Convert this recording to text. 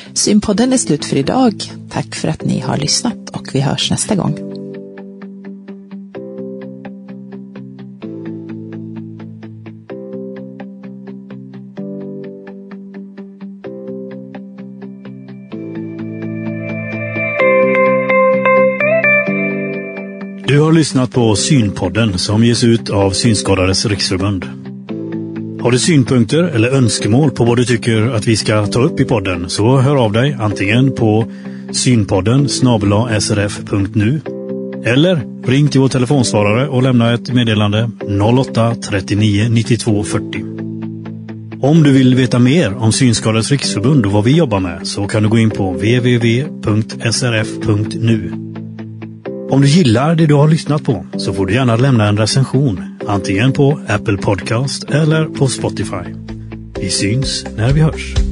Synpodden är slut för idag. Tack för att ni har lyssnat och vi hörs nästa gång. Du har lyssnat på Synpodden som ges ut av Synskadades riksförbund. Har du synpunkter eller önskemål på vad du tycker att vi ska ta upp i podden, så hör av dig antingen på synpodden@srf.nu eller ring till vår telefonsvarare och lämna ett meddelande 08 39 92 40. Om du vill veta mer om Synskadades riksförbund och vad vi jobbar med, så kan du gå in på www.srf.nu. Om du gillar det du har lyssnat på, så får du gärna lämna en recension, antingen på Apple Podcast eller på Spotify. Vi syns när vi hörs.